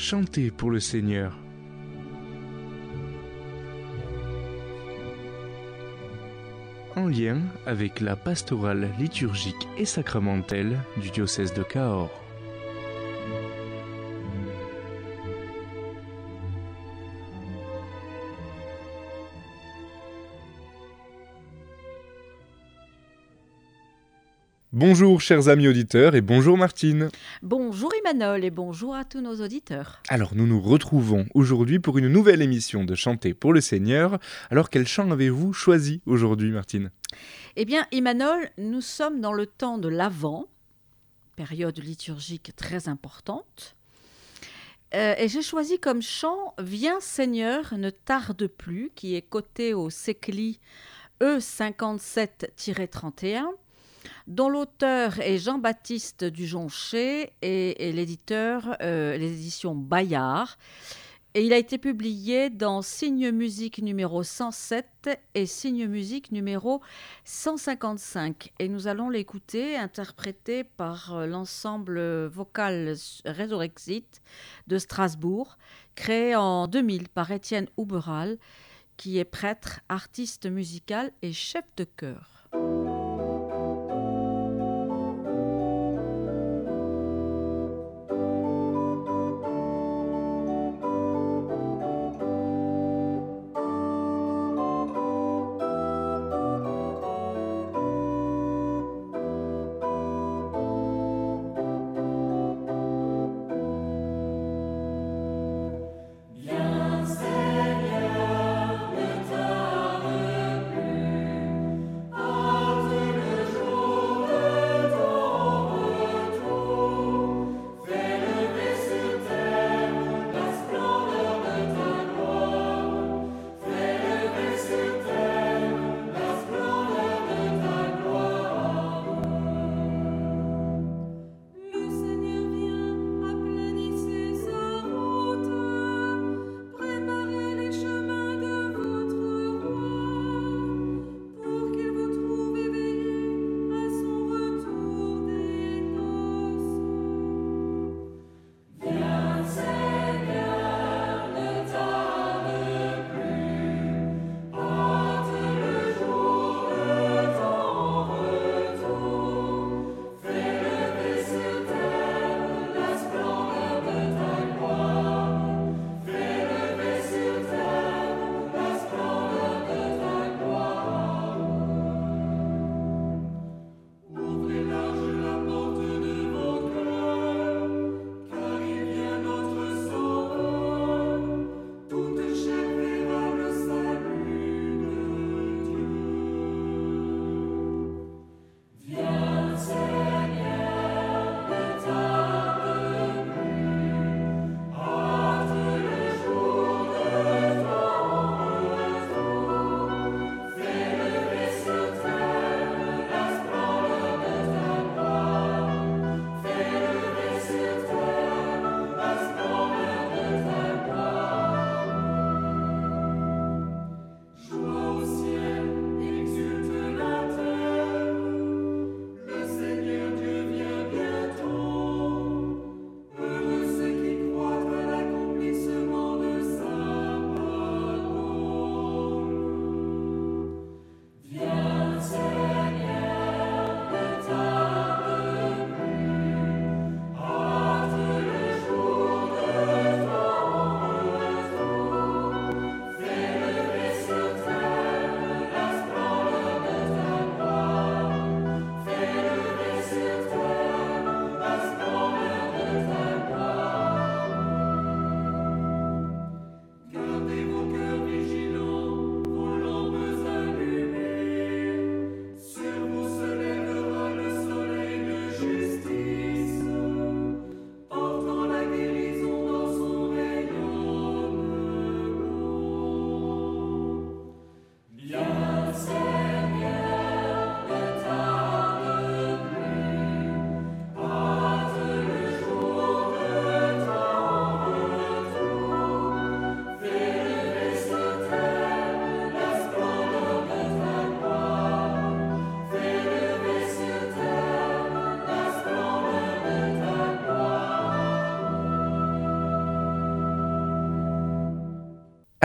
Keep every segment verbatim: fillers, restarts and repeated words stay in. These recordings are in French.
Chantez pour le Seigneur. En lien avec la pastorale liturgique et sacramentelle du diocèse de Cahors. Bonjour chers amis auditeurs et bonjour Martine. Bonjour Emmanuel et bonjour à tous nos auditeurs. Alors nous nous retrouvons aujourd'hui pour une nouvelle émission de Chanter pour le Seigneur. Alors quel chant avez-vous choisi aujourd'hui Martine ? Eh bien Emmanuel, nous sommes dans le temps de l'Avent, période liturgique très importante. Euh, et j'ai choisi comme chant « Viens Seigneur, ne tarde plus » qui est coté au Sécli E cinquante-sept trente et un. Dont l'auteur est Jean-Baptiste Dujonché et, et l'éditeur, euh, les éditions Bayard. Et il a été publié dans Signe Musique numéro cent sept et Signe Musique numéro cent cinquante-cinq. Et nous allons l'écouter interprété par l'ensemble vocal Résurrexit de Strasbourg, créé en deux mille par Étienne Houberal, qui est prêtre, artiste musical et chef de chœur. Oh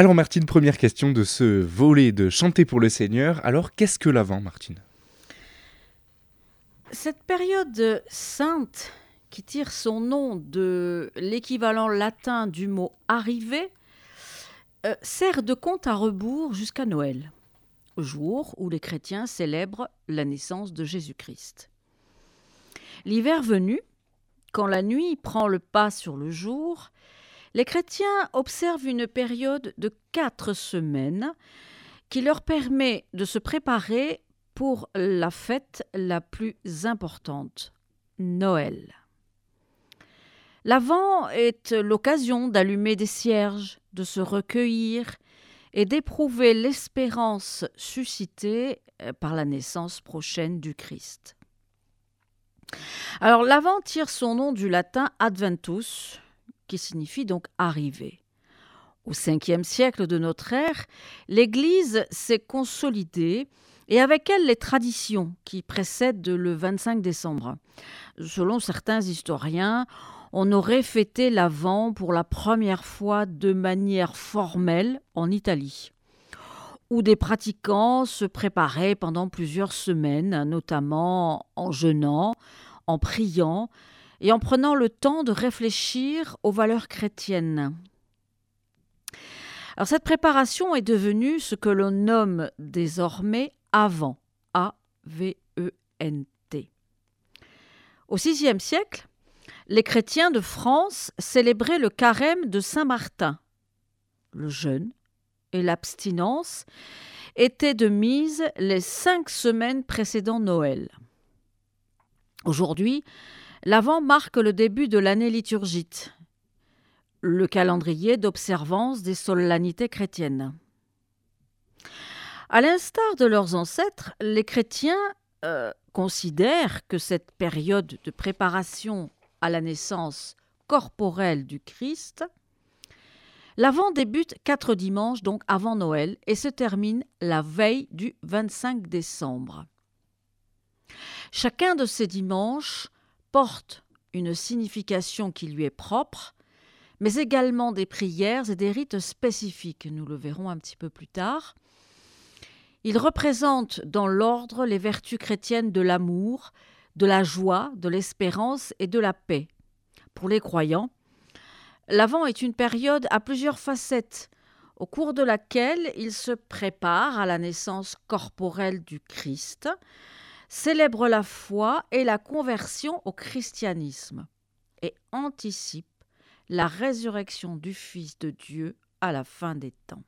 Alors Martine, première question de ce volet de Chanter pour le Seigneur. Alors qu'est-ce que l'Avent, Martine ? Cette période sainte, qui tire son nom de l'équivalent latin du mot « arriver », euh, sert de compte à rebours jusqu'à Noël, jour où les chrétiens célèbrent la naissance de Jésus-Christ. L'hiver venu, quand la nuit prend le pas sur le jour, les chrétiens observent une période de quatre semaines qui leur permet de se préparer pour la fête la plus importante, Noël. L'Avent est l'occasion d'allumer des cierges, de se recueillir et d'éprouver l'espérance suscitée par la naissance prochaine du Christ. Alors l'Avent tire son nom du latin adventus, qui signifie donc arriver. Au cinquième siècle de notre ère, l'Église s'est consolidée et avec elle les traditions qui précèdent le vingt-cinq décembre. Selon certains historiens, on aurait fêté l'Avent pour la première fois de manière formelle en Italie, où des pratiquants se préparaient pendant plusieurs semaines, notamment en jeûnant, en priant et en prenant le temps de réfléchir aux valeurs chrétiennes. Alors cette préparation est devenue ce que l'on nomme désormais Avent, A V E N T. Au sixième siècle, les chrétiens de France célébraient le carême de Saint-Martin. Le jeûne et l'abstinence étaient de mise les cinq semaines précédant Noël. Aujourd'hui, l'Avent marque le début de l'année liturgique, le calendrier d'observance des solennités chrétiennes. À l'instar de leurs ancêtres, les chrétiens euh, considèrent que cette période de préparation à la naissance corporelle du Christ, l'Avent débute quatre dimanches, donc avant Noël, et se termine la veille du vingt-cinq décembre. Chacun de ces dimanches porte une signification qui lui est propre, mais également des prières et des rites spécifiques. Nous le verrons un petit peu plus tard. Il représente dans l'ordre les vertus chrétiennes de l'amour, de la joie, de l'espérance et de la paix. Pour les croyants, l'Avent est une période à plusieurs facettes, au cours de laquelle ils se préparent à la naissance corporelle du Christ, célèbrent la foi et la conversion au christianisme et anticipent la résurrection du Fils de Dieu à la fin des temps.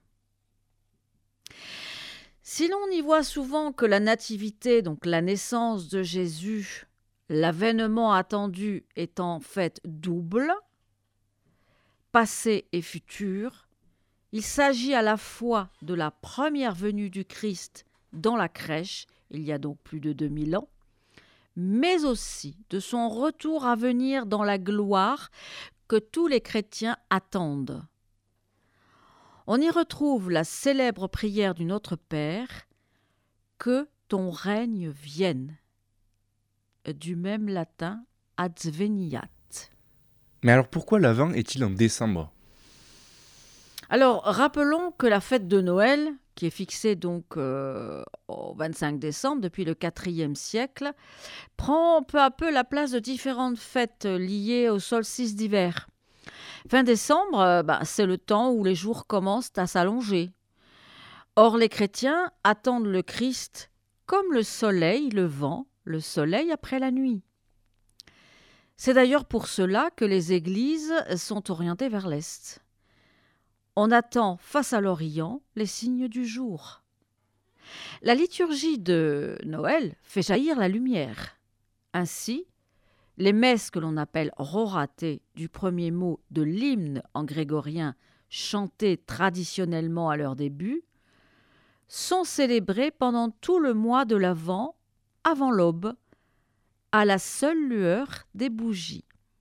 Si l'on y voit souvent que la nativité, donc la naissance de Jésus, l'avènement attendu est en fait double, passé et futur, il s'agit à la fois de la première venue du Christ dans la crèche, il y a donc plus de deux mille ans, mais aussi de son retour à venir dans la gloire que tous les chrétiens attendent. On y retrouve la célèbre prière du Notre Père, « Que ton règne vienne », du même latin « adveniat ». Mais alors pourquoi l'Avent est-il en décembre ? Alors, rappelons que la fête de Noël, qui est fixée donc euh, au vingt-cinq décembre depuis le quatrième siècle, prend peu à peu la place de différentes fêtes liées au solstice d'hiver. Fin décembre, euh, bah, c'est le temps où les jours commencent à s'allonger. Or, les chrétiens attendent le Christ comme le soleil levant, le soleil après la nuit. C'est d'ailleurs pour cela que les églises sont orientées vers l'est. On attend face à l'Orient les signes du jour. La liturgie de Noël fait jaillir la lumière. Ainsi, les messes que l'on appelle roratées du premier mot de l'hymne en grégorien chanté traditionnellement à leur début sont célébrées pendant tout le mois de l'Avent, avant l'aube, à la seule lueur des bougies.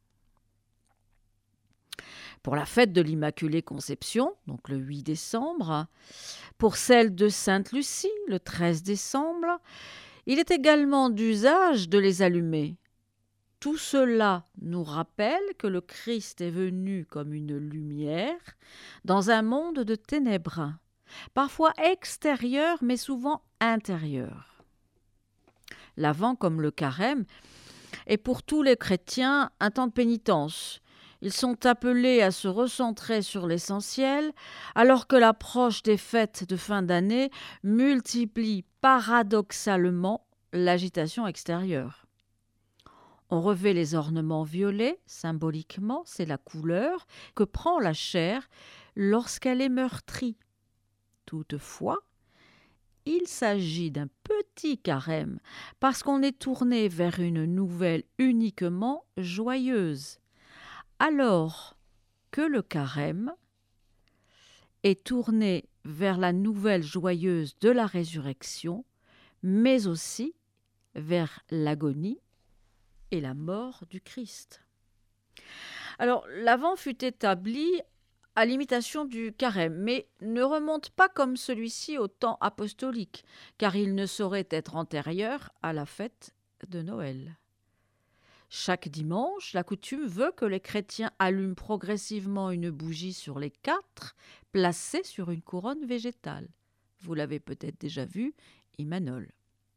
Pour la fête de l'Immaculée Conception, donc le huit décembre, pour celle de Sainte-Lucie, le treize décembre, il est également d'usage de les allumer. Tout cela nous rappelle que le Christ est venu comme une lumière dans un monde de ténèbres, parfois extérieur mais souvent intérieur. L'Avent, comme le Carême, est pour tous les chrétiens un temps de pénitence. Ils sont appelés à se recentrer sur l'essentiel, alors que l'approche des fêtes de fin d'année multiplie paradoxalement l'agitation extérieure. On revêt les ornements violets, symboliquement, c'est la couleur que prend la chair lorsqu'elle est meurtrie. Toutefois, il s'agit d'un petit carême parce qu'on est tourné vers une nouvelle uniquement joyeuse, alors que le carême est tourné vers la nouvelle joyeuse de la résurrection, mais aussi vers l'agonie et la mort du Christ. Alors, l'Avent fut établi à l'imitation du carême, mais ne remonte pas comme celui-ci au temps apostolique, car il ne saurait être antérieur à la fête de Noël. Chaque dimanche, la coutume veut que les chrétiens allument progressivement une bougie sur les quatre, placée sur une couronne végétale. Vous l'avez peut-être déjà vu, Imanol.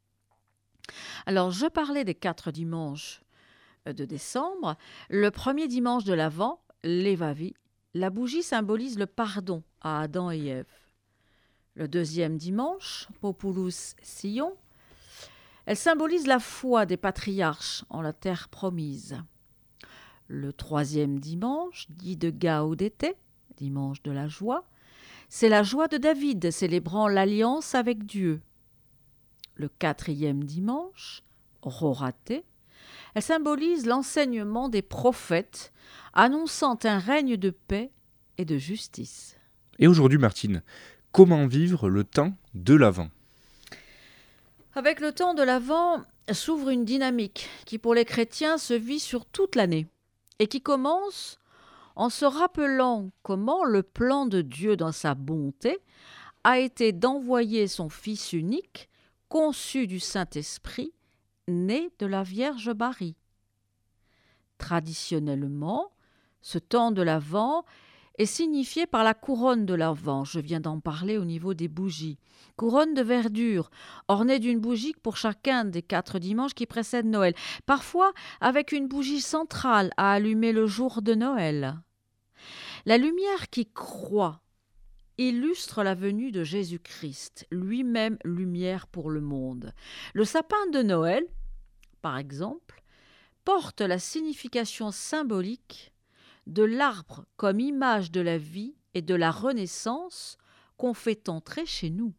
Alors, je parlais des quatre dimanches de décembre. Le premier dimanche de l'Avent, l'Evavi, la bougie symbolise le pardon à Adam et Ève. Le deuxième dimanche, Populus Sion, elle symbolise la foi des patriarches en la terre promise. Le troisième dimanche, dit de Gaudete, dimanche de la joie, c'est la joie de David célébrant l'alliance avec Dieu. Le quatrième dimanche, Rorate, elle symbolise l'enseignement des prophètes annonçant un règne de paix et de justice. Et aujourd'hui, Martine, comment vivre le temps de l'Avent ? Avec le temps de l'Avent s'ouvre une dynamique qui, pour les chrétiens, se vit sur toute l'année et qui commence en se rappelant comment le plan de Dieu dans sa bonté a été d'envoyer son Fils unique, conçu du Saint-Esprit, né de la Vierge Marie. Traditionnellement, ce temps de l'Avent est signifié par la couronne de l'Avent. Je viens d'en parler au niveau des bougies. Couronne de verdure, ornée d'une bougie pour chacun des quatre dimanches qui précèdent Noël. Parfois avec une bougie centrale à allumer le jour de Noël. La lumière qui croît illustre la venue de Jésus-Christ, lui-même lumière pour le monde. Le sapin de Noël, par exemple, porte la signification symbolique de l'arbre comme image de la vie et de la renaissance qu'on fait entrer chez nous.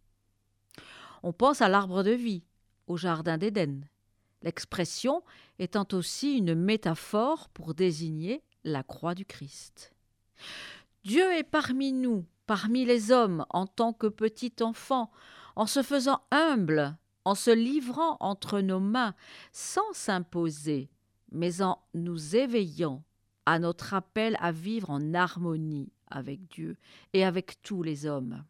On pense à l'arbre de vie, au jardin d'Éden, l'expression étant aussi une métaphore pour désigner la croix du Christ. Dieu est parmi nous, parmi les hommes, en tant que petit enfant, en se faisant humble, en se livrant entre nos mains, sans s'imposer, mais en nous éveillant à notre appel à vivre en harmonie avec Dieu et avec tous les hommes.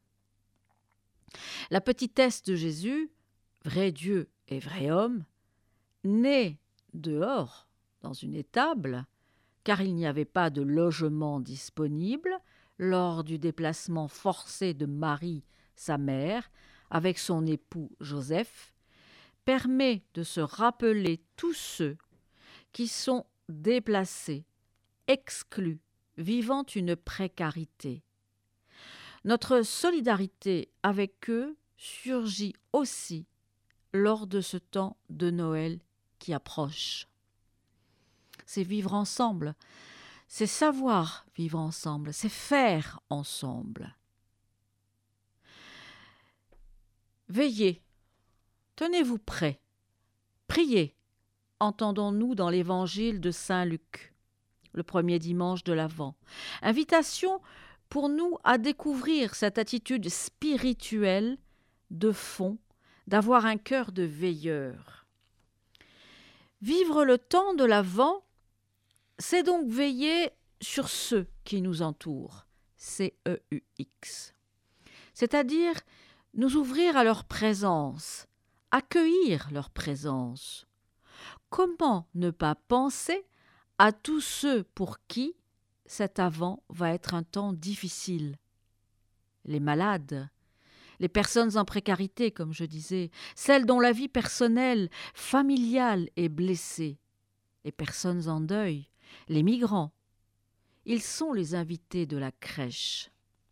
La petitesse de Jésus, vrai Dieu et vrai homme, né dehors, dans une étable, car il n'y avait pas de logement disponible lors du déplacement forcé de Marie, sa mère, avec son époux Joseph, permet de se rappeler tous ceux qui sont déplacés, exclus, vivant une précarité. Notre solidarité avec eux surgit aussi lors de ce temps de Noël qui approche. C'est vivre ensemble, c'est savoir vivre ensemble, c'est faire ensemble. Veillez, tenez-vous prêts, priez, entendons-nous dans l'évangile de saint Luc, le premier dimanche de l'Avent. Invitation pour nous à découvrir cette attitude spirituelle de fond, d'avoir un cœur de veilleur. Vivre le temps de l'Avent, c'est donc veiller sur ceux qui nous entourent, C E U X, c'est-à-dire nous ouvrir à leur présence, accueillir leur présence, comment ne pas penser à tous ceux pour qui cet Avent va être un temps difficile? Les malades, les personnes en précarité, comme je disais, celles dont la vie personnelle, familiale est blessée, les personnes en deuil, les migrants. Ils sont les invités de la crèche.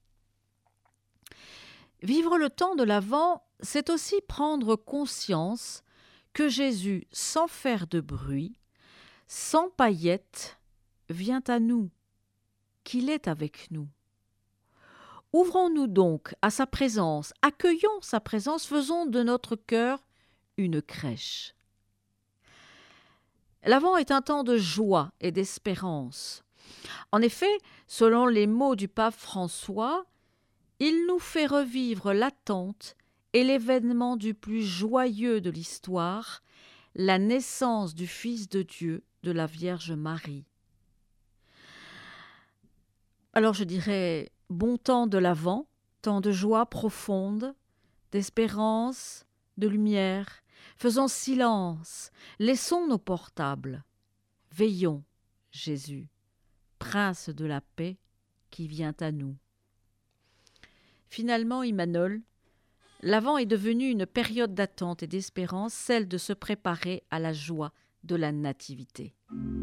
Vivre le temps de l'Avent, c'est aussi prendre conscience que Jésus, sans faire de bruit, sans paillettes, vient à nous, qu'il est avec nous. Ouvrons-nous donc à sa présence, accueillons sa présence, faisons de notre cœur une crèche. L'Avent est un temps de joie et d'espérance. En effet, selon les mots du pape François, il nous fait revivre l'attente et l'événement du plus joyeux de l'histoire, la naissance du Fils de Dieu de la Vierge Marie. Alors je dirais, bon temps de l'Avent, temps de joie profonde, d'espérance, de lumière. Faisons silence, laissons nos portables. Veillons, Jésus, Prince de la paix qui vient à nous. Finalement, Imanol, l'Avent est devenu une période d'attente et d'espérance, celle de se préparer à la joie de la Nativité.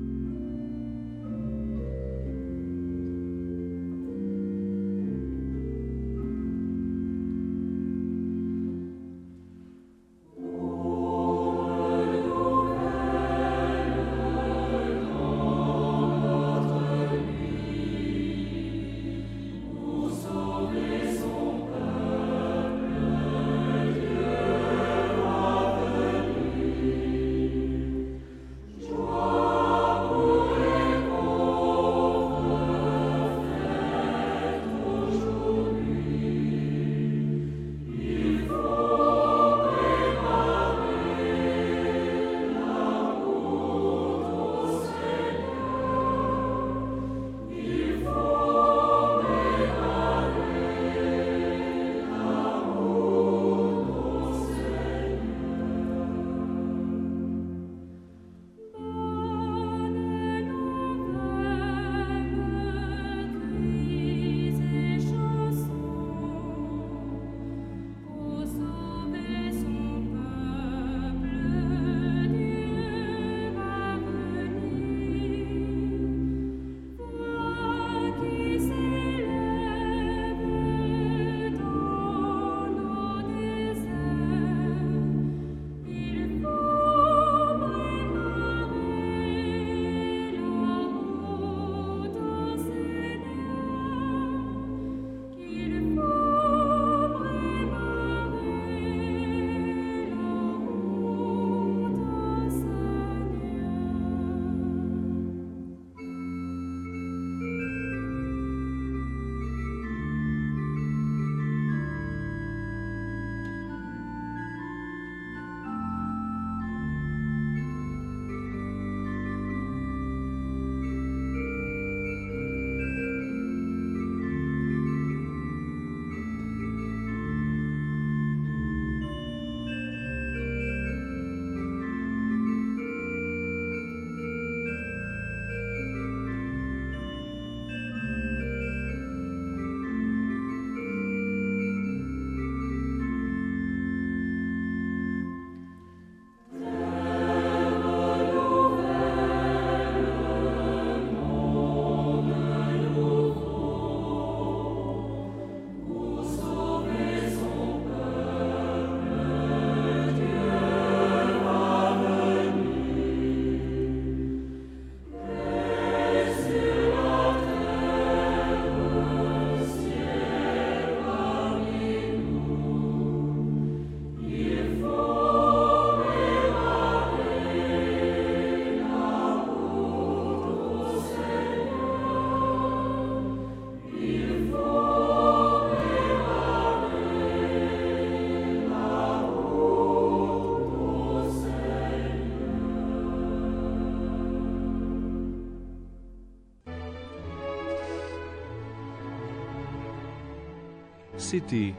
C'était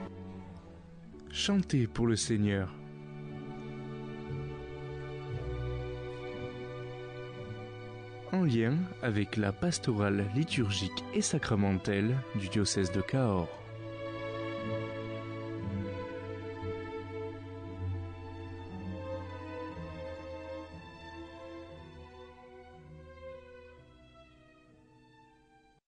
Chanter pour le Seigneur. en lien avec la pastorale liturgique et sacramentelle du diocèse de Cahors.